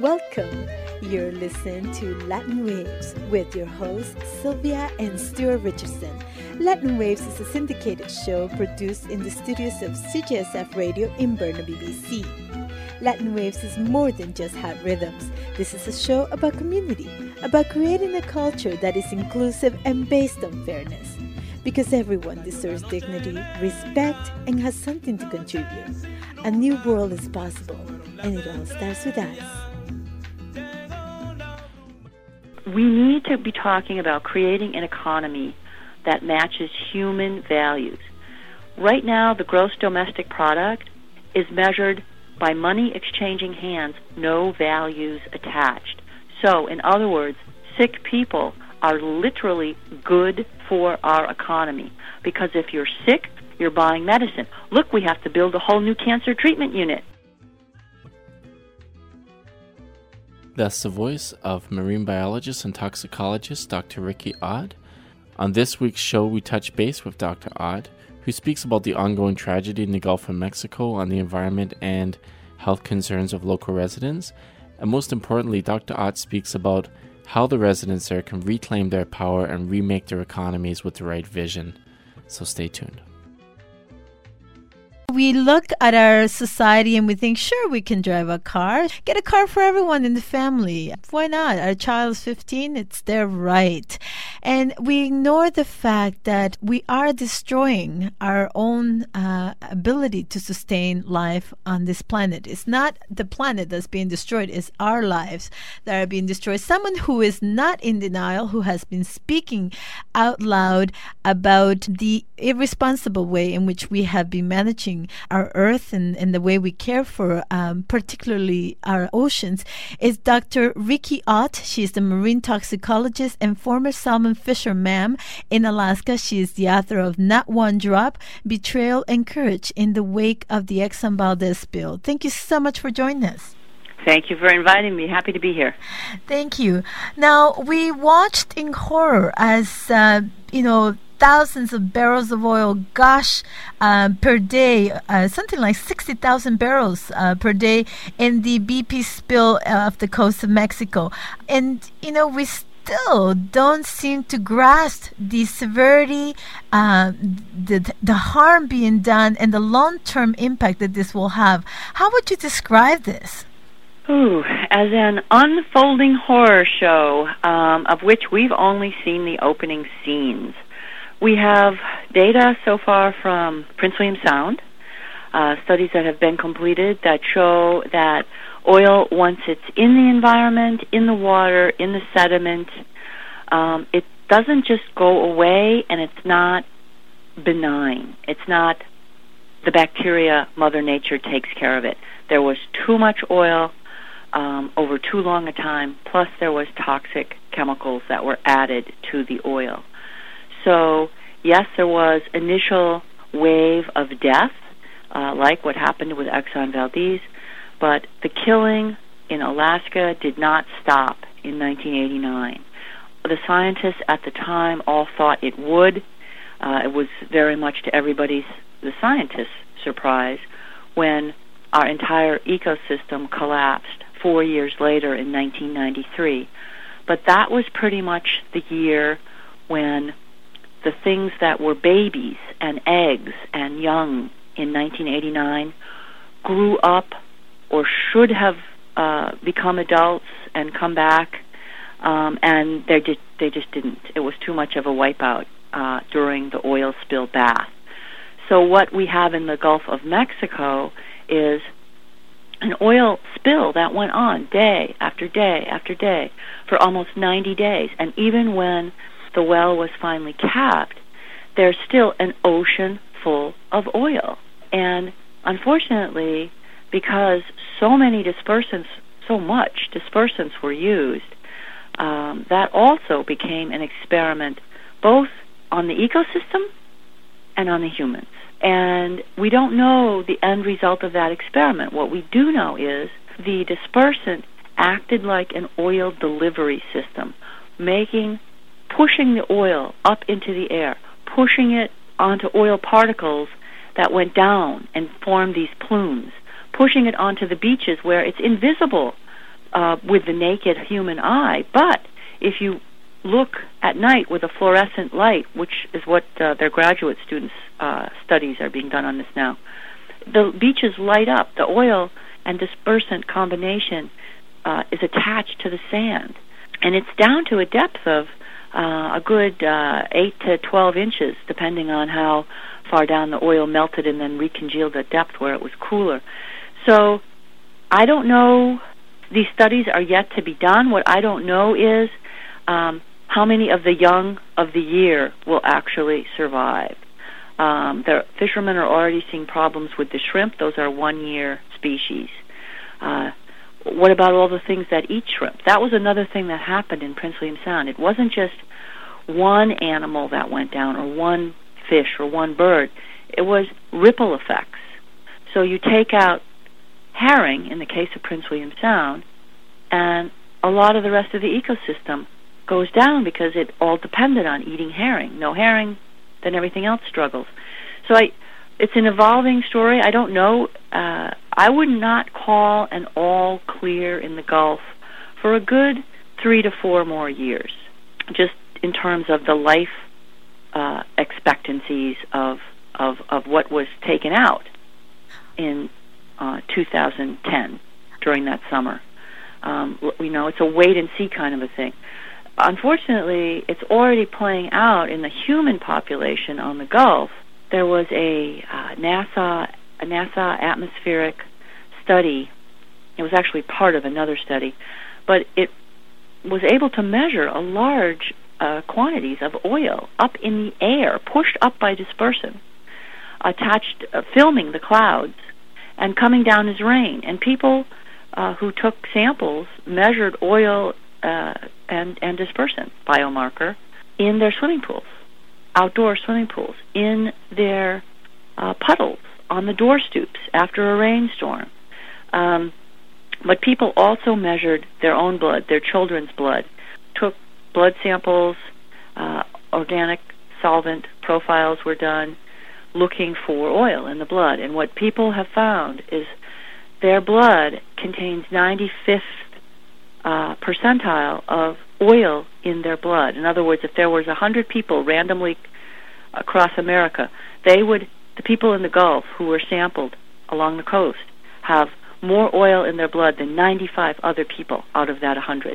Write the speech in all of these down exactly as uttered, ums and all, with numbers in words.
Welcome. You're listening to Latin Waves with your hosts Sylvia and Stuart Richardson. Latin Waves is a syndicated show produced in the studios of C J S F Radio in Burnaby, B C. Latin Waves is more than just hot rhythms. This is a show about community, about creating a culture that is inclusive and based on fairness. Because everyone deserves dignity, respect, and has something to contribute. A new world is possible, and it all starts with us. We need to be talking about creating an economy that matches human values. Right now, the gross domestic product is measured by money exchanging hands, no values attached. So, in other words, sick people are literally good for our economy. Because if you're sick, you're buying medicine. Look, we have to build a whole new cancer treatment unit. That's the voice of marine biologist and toxicologist Doctor Ricky Ott. On this week's show, we touch base with Doctor Ott, who speaks about the ongoing tragedy in the Gulf of Mexico on the environment and health concerns of local residents. And most importantly, Doctor Ott speaks about how the residents there can reclaim their power and remake their economies with the right vision. So stay tuned. We look at our society and we think, sure, we can drive a car. Get a car for everyone in the family. Why not? Our child is fifteen. It's their right. And we ignore the fact that we are destroying our own uh, ability to sustain life on this planet. It's not the planet that's being destroyed. It's our lives that are being destroyed. Someone who is not in denial, who has been speaking out loud about the irresponsible way in which we have been managing our earth and, and the way we care for um, particularly our oceans, is Doctor Ricky Ott. She is the marine toxicologist and former salmon fisher ma'am in Alaska. She is the author of Not One Drop, Betrayal and Courage in the Wake of the Exxon Valdez Spill. Thank you so much for joining us. Thank you for inviting me. Happy to be here. Thank you. Now, we watched in horror as, uh, you know, thousands of barrels of oil gush uh, per day, uh, something like sixty thousand barrels uh, per day in the B P spill off the coast of Mexico. And, you know, we still don't seem to grasp the severity, uh, the, the harm being done, and the long-term impact that this will have. How would you describe this? Ooh, as an unfolding horror show um, of which we've only seen the opening scenes. We have data so far from Prince William Sound, uh, studies that have been completed that show that oil, once it's in the environment, in the water, in the sediment, um, it doesn't just go away, and it's not benign. It's not the bacteria, Mother Nature takes care of it. There was too much oil um, over too long a time, plus there was toxic chemicals that were added to the oil. So, yes, there was initial wave of death, uh, like what happened with Exxon Valdez, but the killing in Alaska did not stop in nineteen eighty-nine. The scientists at the time all thought it would. Uh, it was very much to everybody's, the scientists' surprise, when our entire ecosystem collapsed four years later in nineteen ninety-three. But that was pretty much the year when the things that were babies and eggs and young in nineteen eighty-nine grew up or should have uh, become adults and come back, um, and they just, they just didn't. It was too much of a wipeout uh, during the oil spill bath. So what we have in the Gulf of Mexico is an oil spill that went on day after day after day for almost ninety days. And even when the well was finally capped, there's still an ocean full of oil. And unfortunately, because so many dispersants, so much dispersants were used, um, that also became an experiment both on the ecosystem and on the humans. And we don't know the end result of that experiment. What we do know is the dispersant acted like an oil delivery system, making pushing the oil up into the air, pushing it onto oil particles that went down and formed these plumes, pushing it onto the beaches where it's invisible uh, with the naked human eye. But if you look at night with a fluorescent light, which is what uh, their graduate students' uh, studies are being done on this now, the beaches light up. The oil and dispersant combination uh, is attached to the sand. And it's down to a depth of uh, a good uh, eight to twelve inches, depending on how far down the oil melted and then recongealed at depth where it was cooler. So I don't know. These studies are yet to be done. What I don't know is um, how many of the young of the year will actually survive. Um, the fishermen are already seeing problems with the shrimp. Those are one-year species. Uh, what about all the things that eat shrimp? That was another thing that happened in Prince William Sound. It wasn't just one animal that went down or one fish or one bird. It was ripple effects. So you take out herring, in the case of Prince William Sound, and a lot of the rest of the ecosystem goes down because it all depended on eating herring. No herring, then everything else struggles. So I, it's an evolving story. I don't know. Uh, I would not call an all clear in the Gulf for a good three to four more years, just in terms of the life uh, expectancies of, of of what was taken out in uh, two thousand ten during that summer. Um, you know, it's a wait and see kind of a thing. Unfortunately, it's already playing out in the human population on the Gulf. There was a uh, NASA a NASA atmospheric study. It was actually part of another study, but it was able to measure a large uh, quantities of oil up in the air, pushed up by dispersant, attached, uh, filming the clouds, and coming down as rain. And people uh, who took samples measured oil uh, and, and dispersant biomarker in their swimming pools, outdoor swimming pools, in their uh, puddles, on the door stoops after a rainstorm. Um, but people also measured their own blood, their children's blood, took blood samples, uh, organic solvent profiles were done, looking for oil in the blood. And what people have found is their blood contains ninety-fifth uh, percentile of oil in their blood. In other words, if there was one hundred people randomly across America, they would, the people in the Gulf who were sampled along the coast, have more oil in their blood than ninety-five other people out of that one hundred.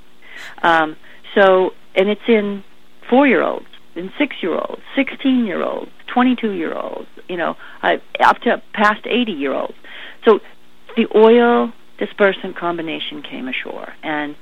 Um, so, and it's in four-year-olds, in six-year-olds, sixteen-year-olds, twenty-two-year-olds, you know, uh, up to past eighty-year-olds. So the oil dispersant combination came ashore, and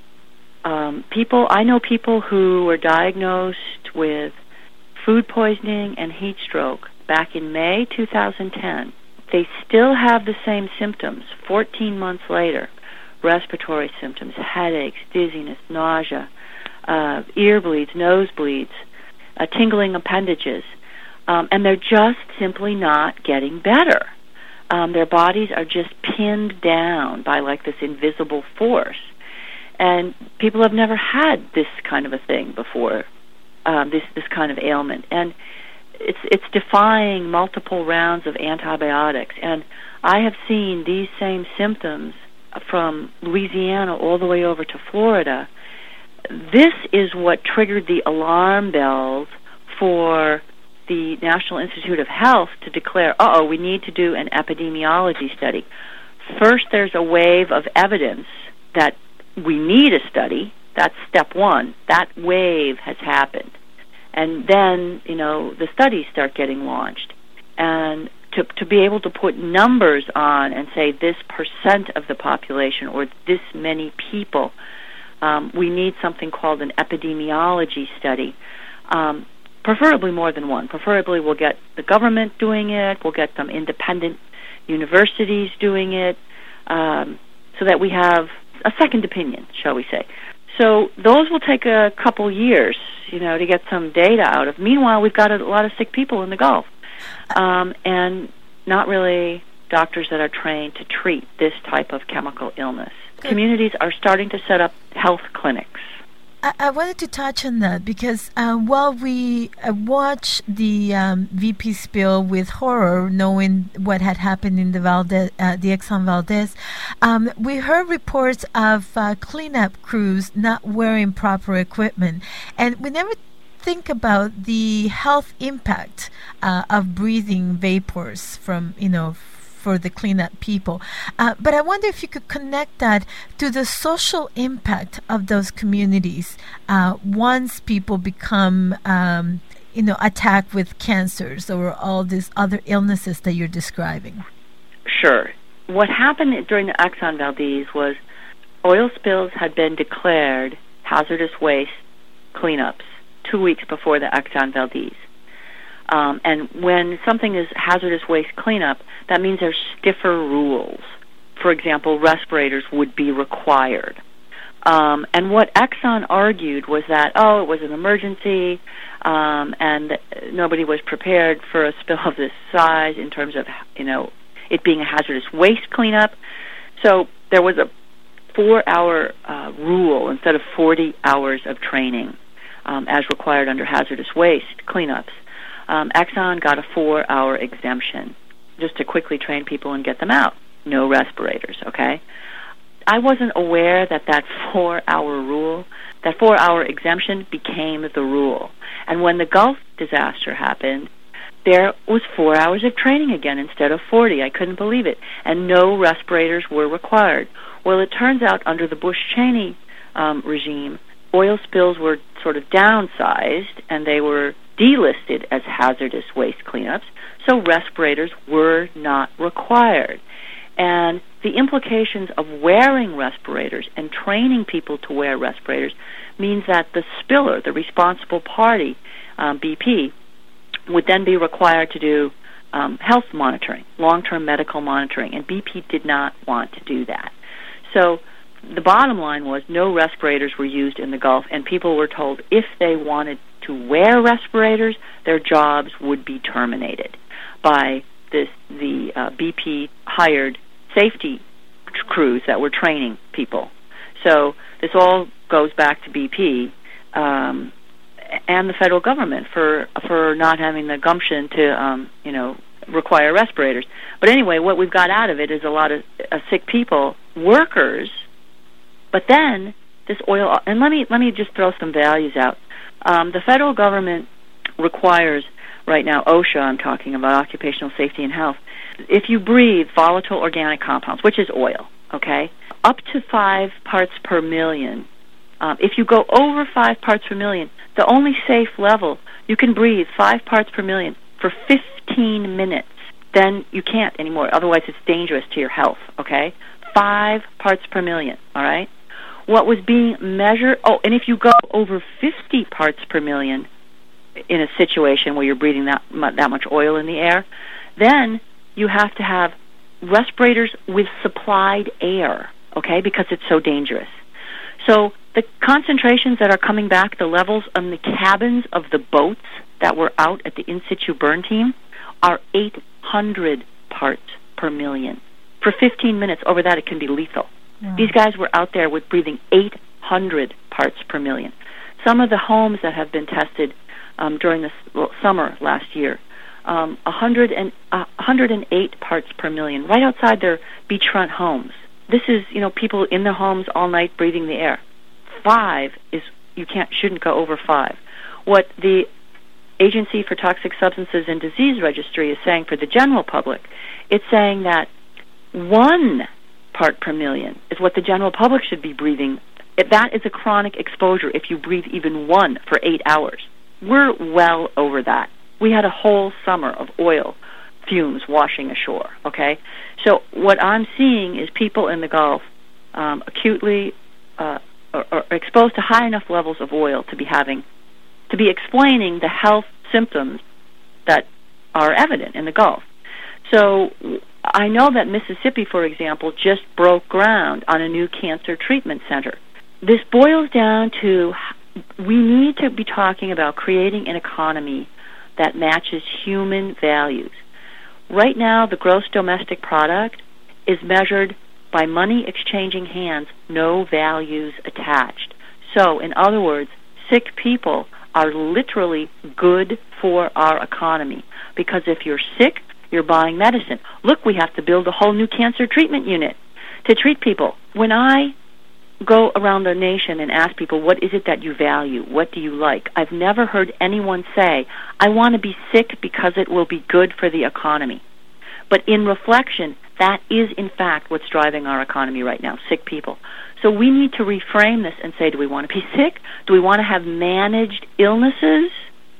um, people, I know people who were diagnosed with food poisoning and heat stroke back in May two thousand ten. They still have the same symptoms fourteen months later: respiratory symptoms, headaches, dizziness, nausea, uh, ear bleeds, nose bleeds, uh, tingling appendages, um, and they're just simply not getting better. Um, their bodies are just pinned down by like this invisible force. And people have never had this kind of a thing before, um, this this kind of ailment. And it's it's defying multiple rounds of antibiotics. And I have seen these same symptoms from Louisiana all the way over to Florida. This is what triggered the alarm bells for the National Institute of Health to declare, uh-oh, we need to do an epidemiology study. First, there's a wave of evidence that we need a study. That's step one. That wave has happened. And then, you know, the studies start getting launched. And to to be able to put numbers on and say this percent of the population or this many people, um, we need something called an epidemiology study. Um, preferably more than one. Preferably we'll get the government doing it, we'll get some independent universities doing it, um, so that we have a second opinion, shall we say. So those will take a couple years, you know, to get some data out of. Meanwhile, we've got a lot of sick people in the Gulf, um, and not really doctors that are trained to treat this type of chemical illness. Good. Communities are starting to set up health clinics. I, I wanted to touch on that because uh, while we uh, watched the um, V P spill with horror, knowing what had happened in the Valdez, uh, the Exxon Valdez, um, we heard reports of uh, cleanup crews not wearing proper equipment, and we never think about the health impact uh, of breathing vapors from, you know, for the cleanup people. Uh, but I wonder if you could connect that to the social impact of those communities uh, once people become, um, you know, attacked with cancers or all these other illnesses that you're describing. Sure. What happened during the Exxon Valdez was oil spills had been declared hazardous waste cleanups two weeks before the Exxon Valdez. Um, and when something is hazardous waste cleanup, that means there's stiffer rules. For example, respirators would be required. Um, and what Exxon argued was that, oh, it was an emergency, um, and nobody was prepared for a spill of this size in terms of, you know, it being a hazardous waste cleanup. So there was a four-hour uh, rule instead of forty hours of training um, as required under hazardous waste cleanups. Um, Exxon got a four-hour exemption just to quickly train people and get them out. No respirators, okay? I wasn't aware that that four-hour rule, that four-hour exemption became the rule. And when the Gulf disaster happened, there was four hours of training again instead of forty. I couldn't believe it. And no respirators were required. Well, it turns out under the Bush-Cheney um, regime, oil spills were sort of downsized, and they were delisted as hazardous waste cleanups, so respirators were not required. And the implications of wearing respirators and training people to wear respirators means that the spiller, the responsible party, um, B P, would then be required to do um, health monitoring, long-term medical monitoring, and B P did not want to do that. So the bottom line was no respirators were used in the Gulf, and people were told if they wanted to wear respirators, their jobs would be terminated by this the uh, B P hired safety crews that were training people. So this all goes back to B P um, and the federal government for for not having the gumption to um, you know require respirators. But anyway, what we've got out of it is a lot of uh, sick people, workers. But then this oil, and let me let me just throw some values out. Um, the federal government requires right now, OSHA I'm talking about, Occupational Safety and Health, if you breathe volatile organic compounds, which is oil, okay, up to five parts per million, um, if you go over five parts per million, the only safe level, you can breathe five parts per million for fifteen minutes. Then you can't anymore. Otherwise, it's dangerous to your health, okay? Five parts per million, all right? What was being measured, oh, and if you go over fifty parts per million in a situation where you're breathing that, that much oil in the air, then you have to have respirators with supplied air, okay, because it's so dangerous. So the concentrations that are coming back, the levels on the cabins of the boats that were out at the in situ burn team are eight hundred parts per million. For fifteen minutes, over that, it can be lethal. Yeah. These guys were out there with breathing eight hundred parts per million. Some of the homes that have been tested um, during the well, summer last year, um, one hundred and, uh, one hundred eight parts per million, right outside their beachfront homes. This is, you know, people in their homes all night breathing the air. Five is, you can't, shouldn't go over five. What the Agency for Toxic Substances and Disease Registry is saying for the general public, it's saying that one part per million is what the general public should be breathing. If that is a chronic exposure if you breathe even one for eight hours. We're well over that. We had a whole summer of oil fumes washing ashore, okay? So what I'm seeing is people in the Gulf um, acutely uh, or, or exposed to high enough levels of oil to be having, to be explaining the health symptoms that are evident in the Gulf. So I know that Mississippi, for example, just broke ground on a new cancer treatment center. This boils down to we need to be talking about creating an economy that matches human values. Right now, the gross domestic product is measured by money exchanging hands, no values attached. So, in other words, sick people are literally good for our economy, because if you're sick, you're buying medicine. Look, we have to build a whole new cancer treatment unit to treat people. When I go around the nation and ask people, what is it that you value? What do you like? I've never heard anyone say, I want to be sick because it will be good for the economy. But in reflection, that is in fact what's driving our economy right now, sick people. So we need to reframe this and say, do we want to be sick? Do we want to have managed illnesses?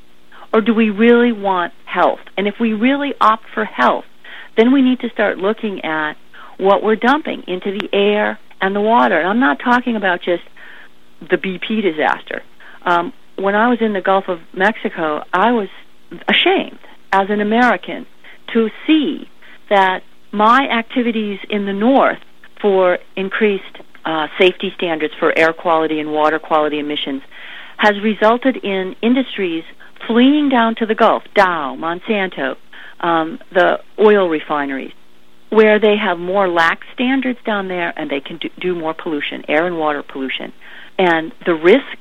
Or do we really want health? And if we really opt for health, then we need to start looking at what we're dumping into the air and the water. And I'm not talking about just the B P disaster. Um, when I was in the Gulf of Mexico, I was ashamed as an American to see that my activities in the north for increased uh, safety standards for air quality and water quality emissions has resulted in industries fleeing down to the Gulf, Dow, Monsanto, um, the oil refineries, where they have more lax standards down there and they can do, do more pollution, air and water pollution. And the risk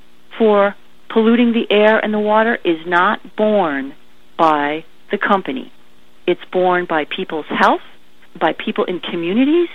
for polluting the air and the water is not borne by the company. It's borne by people's health, by people in communities,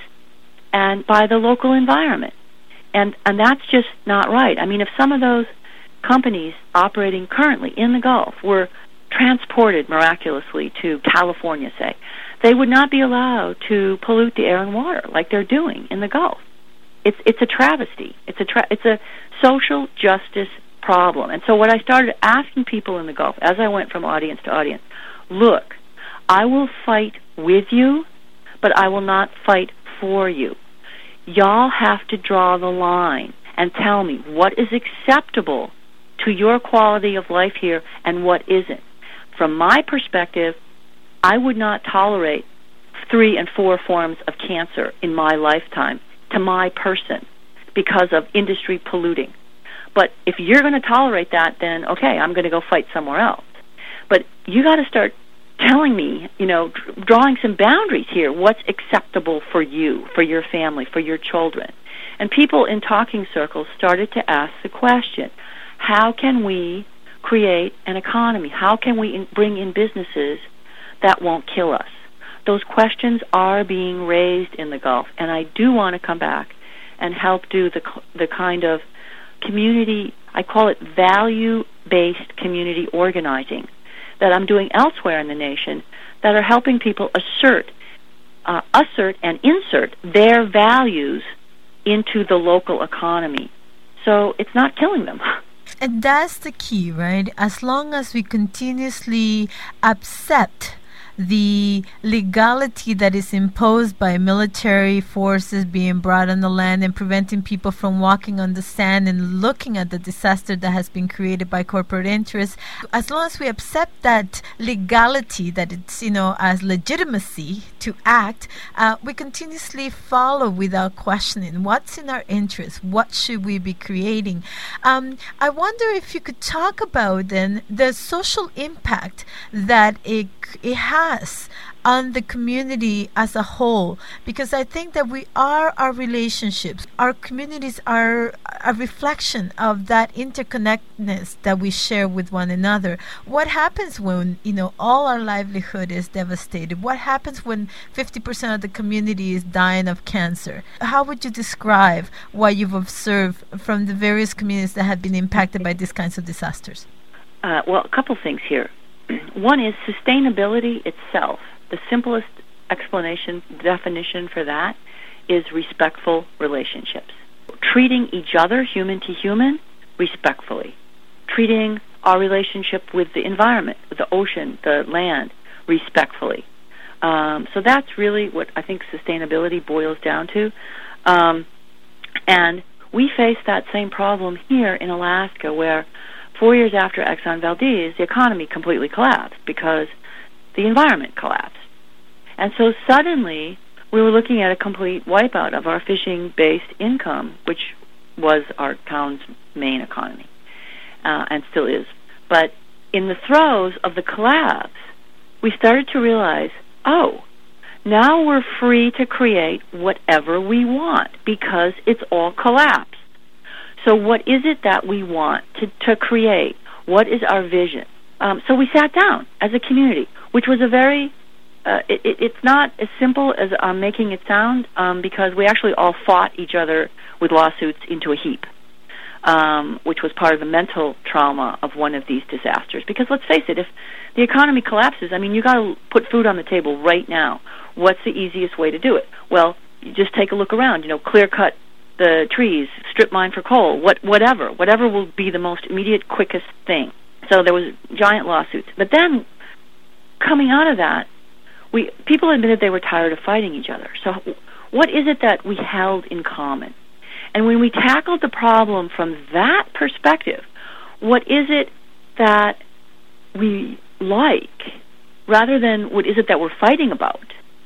and by the local environment. And and that's just not right. I mean, if some of those companies operating currently in the Gulf were transported miraculously to California, say, they would not be allowed to pollute the air and water like they're doing in the Gulf. It's it's a travesty. It's a tra- it's a social justice problem. And so what I started asking people in the Gulf, as I went from audience to audience, look, I will fight with you, but I will not fight for you. Y'all have to draw the line and tell me what is acceptable to your quality of life here and what isn't. From my perspective, I would not tolerate three and four forms of cancer in my lifetime to my person because of industry polluting. But if you're going to tolerate that, then okay, I'm going to go fight somewhere else. But you got to start telling me, you know, drawing some boundaries here. What's acceptable for you, for your family, for your children? And people in talking circles started to ask the question, how can we create an economy? How can we in- bring in businesses that won't kill us? Those questions are being raised in the Gulf, and I do want to come back and help do the the kind of community, I call it value-based community organizing, that I'm doing elsewhere in the nation, that are helping people assert, uh, assert and insert their values into the local economy. So it's not killing them. And that's the key, right? As long as we continuously accept the legality that is imposed by military forces being brought on the land and preventing people from walking on the sand and looking at the disaster that has been created by corporate interests, as long as we accept that legality, that it's, you know, as legitimacy to act, uh, we continuously follow without questioning what's in our interest, what should we be creating. Um, I wonder if you could talk about then the social impact that it, it has on the community as a whole, because I think that we are our relationships. Our communities are a reflection of that interconnectedness that we share with one another. What happens when, you know, all our livelihood is devastated? What happens when fifty percent of the community is dying of cancer? How would you describe what you've observed from the various communities that have been impacted by these kinds of disasters? Uh, well, a couple things here. One is sustainability itself. The simplest explanation, definition for that is respectful relationships. Treating each other, human to human, respectfully. Treating our relationship with the environment, with the ocean, the land, respectfully. Um, so that's really what I think sustainability boils down to. Um, and we face that same problem here in Alaska, where four years after Exxon Valdez, the economy completely collapsed because the environment collapsed. And so suddenly, we were looking at a complete wipeout of our fishing-based income, which was our town's main economy, uh, and still is. But in the throes of the collapse, we started to realize, oh, now we're free to create whatever we want because it's all collapsed. So what is it that we want to, to create? What is our vision? Um, so we sat down as a community, which was a very, uh, it, it, it's not as simple as I'm making it sound, um, because we actually all fought each other with lawsuits into a heap, um, which was part of the mental trauma of one of these disasters. Because let's face it, if the economy collapses, I mean, you got to put food on the table right now. What's the easiest way to do it? Well, you just take a look around, you know, clear cut the trees, strip mine for coal, what, whatever, whatever will be the most immediate, quickest thing. So there was giant lawsuits. But then, coming out of that, we people admitted they were tired of fighting each other. So what is it that we held in common? And when we tackled the problem from that perspective, what is it that we like, rather than what is it that we're fighting about?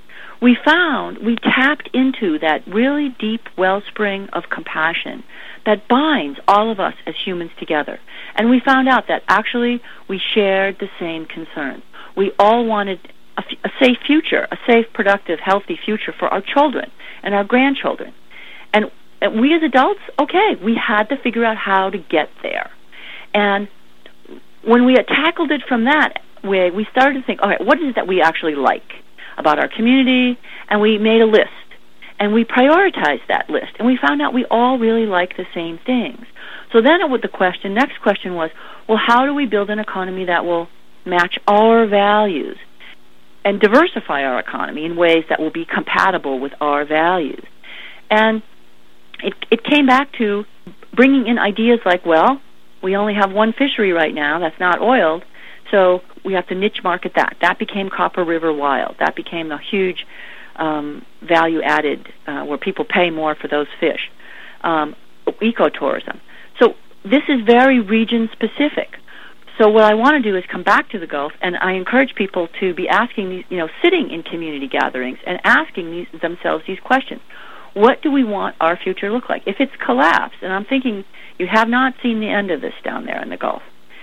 We found, we tapped into that really deep wellspring of compassion that binds all of us as humans together. And we found out that actually we shared the same concerns. We all wanted a, f- a safe future, a safe, productive, healthy future for our children and our grandchildren. And, and we as adults, okay, we had to figure out how to get there. And when we had tackled it from that way, we started to think, all right, what is it that we actually like about our community? And we made a list, and we prioritized that list, and we found out we all really like the same things. So then it, the question, next question was, well, how do we build an economy that will match our values and diversify our economy in ways that will be compatible with our values? And it, it came back to bringing in ideas like, well, we only have one fishery right now that's not oiled, so we have to niche market that. That became Copper River Wild. That became a huge um, value added uh, where people pay more for those fish. Um, ecotourism. So this is very region specific. So what I want to do is come back to the Gulf, and I encourage people to be asking these, you know, sitting in community gatherings and asking these, themselves these questions. What do we want our future to look like? If it's collapsed, and I'm thinking you have not seen the end of this down there in the Gulf,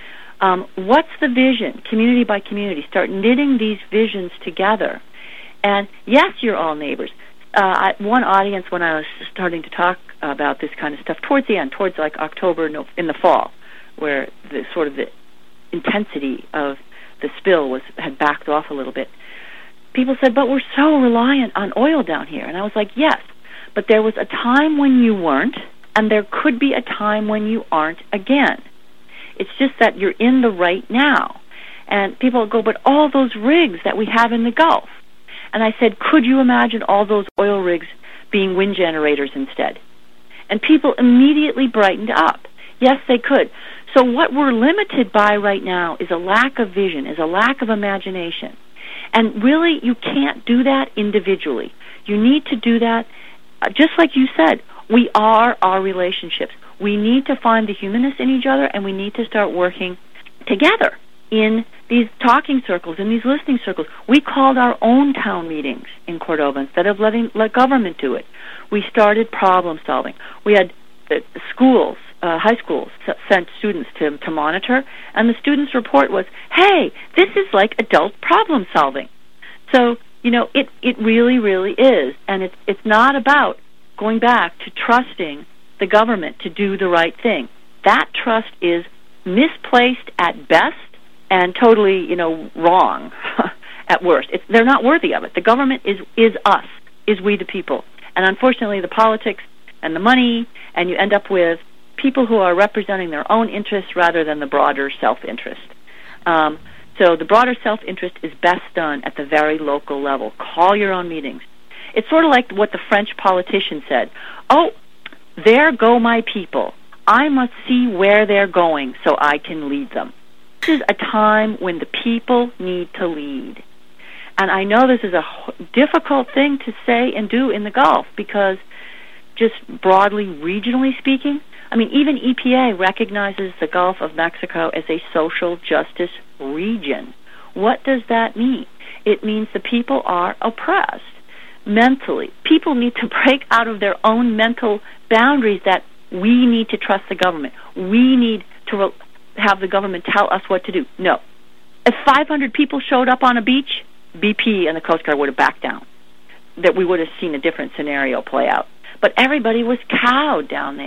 Um, what's the vision, community by community? Start knitting these visions together. And yes, you're all neighbors. Uh, I, one audience, when I was starting to talk about this kind of stuff, towards the end, towards like October no, in the fall, where the sort of the intensity of the spill was had backed off a little bit, people said, but we're so reliant on oil down here. And I was like, yes, but there was a time when you weren't, and there could be a time when you aren't again. It's just that you're in the right now. And people go, but all those rigs that we have in the Gulf. And I said, could you imagine all those oil rigs being wind generators instead? And people immediately brightened up. Yes, they could. So what we're limited by right now is a lack of vision, is a lack of imagination. And really, you can't do that individually. You need to do that, uh, just like you said, we are our relationships. We need to find the humanness in each other, and we need to start working together in these talking circles, in these listening circles. We called our own town meetings in Cordova instead of letting let government do it. We started problem solving. We had uh, schools, uh, high schools, s- sent students to, to monitor, and the students' report was, hey, this is like adult problem solving. So, you know, it, it really, really is. And it's it's not about going back to trusting the government to do the right thing. That trust is misplaced at best and totally, you know, wrong at worst. It's, they're not worthy of it. The government is is us, is we the people. And unfortunately, the politics and the money, and you end up with people who are representing their own interests rather than the broader self-interest. Um, so the broader self-interest is best done at the very local level. Call your own meetings. It's sort of like what the French politician said. Oh, there go my people. I must see where they're going so I can lead them. This is a time when the people need to lead. And I know this is a difficult thing to say and do in the Gulf because just broadly, regionally speaking, I mean, even E P A recognizes the Gulf of Mexico as a social justice region. What does that mean? It means the people are oppressed mentally. People need to break out of their own mental boundaries that we need to trust the government. We need to re- have the government tell us what to do. No. If five hundred people showed up on a beach, B P and the Coast Guard would have backed down. That we would have seen a different scenario play out. But everybody was cowed down there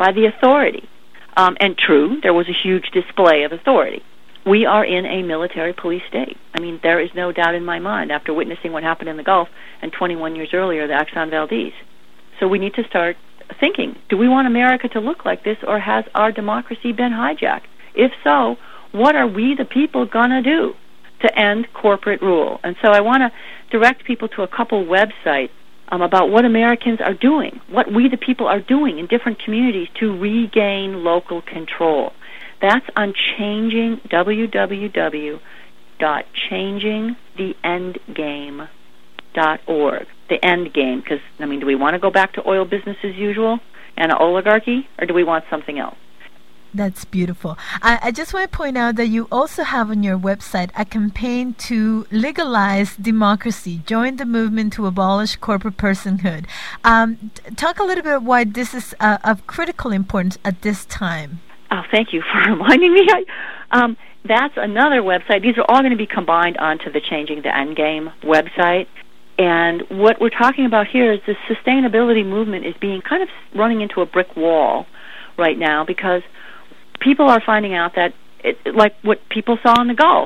by the authority. Um, and true, there was a huge display of authority. We are in a military police state. I mean, there is no doubt in my mind after witnessing what happened in the Gulf and twenty-one years earlier, the Exxon Valdez. So we need to start thinking, do we want America to look like this, or has our democracy been hijacked? If so, what are we, the people, going to do to end corporate rule? And so I want to direct people to a couple websites um, about what Americans are doing, what we, the people, are doing in different communities to regain local control. That's on changing, w w w dot changing the end game dot org. The end game, because, I mean, do we want to go back to oil business as usual and an oligarchy, or do we want something else? That's beautiful. I, I just want to point out that you also have on your website a campaign to legalize democracy, join the movement to abolish corporate personhood. Um, t- talk a little bit why this is uh, of critical importance at this time. Oh, thank you for reminding me. I, um, that's another website. These are all going to be combined onto the Changing the Endgame website. And what we're talking about here is the sustainability movement is being kind of running into a brick wall right now, because people are finding out that, it, like what people saw in the Gulf,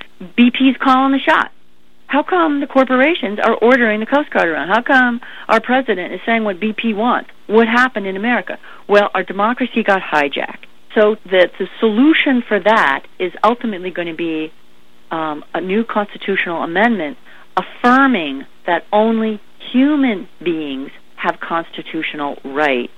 B P's calling the shot. How come the corporations are ordering the Coast Guard around? How come our president is saying what B P wants? What happened in America? Well, our democracy got hijacked. So the, the solution for that is ultimately going to be um, a new constitutional amendment affirming that only human beings have constitutional rights,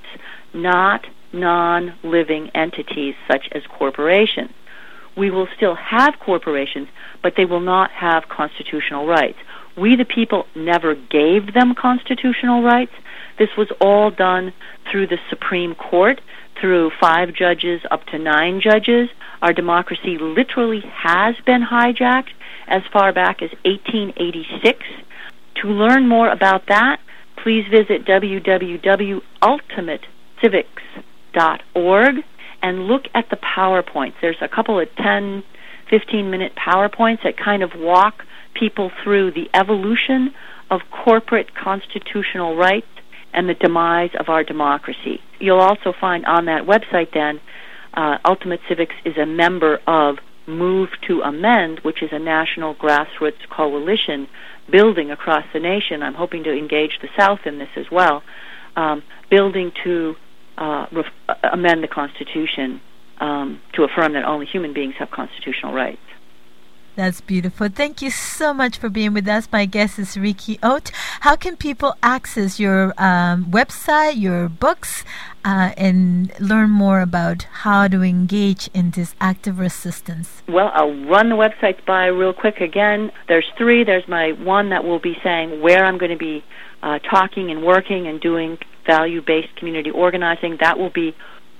not non-living entities such as corporations. We will still have corporations, but they will not have constitutional rights. We, the people, never gave them constitutional rights. This was all done through the Supreme Court, through five judges up to nine judges. Our democracy literally has been hijacked as far back as eighteen eighty-six. To learn more about that, please visit w w w dot ultimate civics dot org and look at the PowerPoints. There's a couple of ten, fifteen-minute PowerPoints that kind of walk people through the evolution of corporate constitutional rights and the demise of our democracy. You'll also find on that website then, uh, Ultimate Civics is a member of Move to Amend, which is a national grassroots coalition building across the nation. I'm hoping to engage the South in this as well, um, building to uh, ref- amend the Constitution um, to affirm that only human beings have constitutional rights. That's beautiful. Thank you so much for being with us. My guest is Ricky Ott. How can people access your um, website, your books, uh, and learn more about how to engage in this active resistance? Well, I'll run the websites by real quick again. There's three. There's my one that will be saying where I'm going to be uh, talking and working and doing value-based community organizing. That will be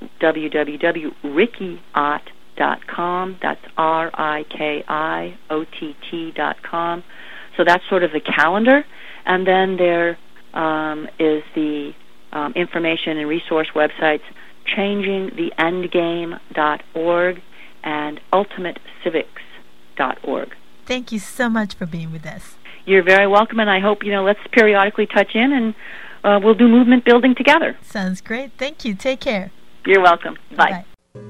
w w w dot ricky ott dot com. That's R I K I O T T dot com. So that's sort of the calendar. And then there um, is the um, information and resource websites, changing the endgame dot org and ultimate civics dot org. Thank you so much for being with us. You're very welcome, and I hope, you know, let's periodically touch in, and uh, we'll do movement building together. Sounds great. Thank you. Take care. You're welcome. Bye. Bye.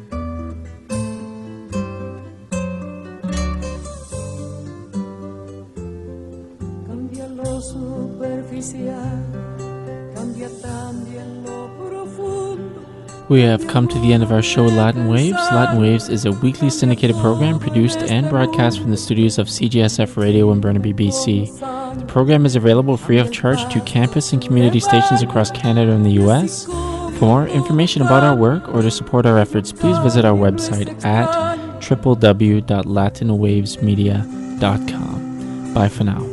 We have come to the end of our show, Latin Waves. Latin Waves is a weekly syndicated program produced and broadcast from the studios of C G S F Radio in Burnaby, B C. The program is available free of charge to campus and community stations across Canada and the U S. For more information about our work or to support our efforts, please visit our website at w w w dot latin waves media dot com. Bye for now.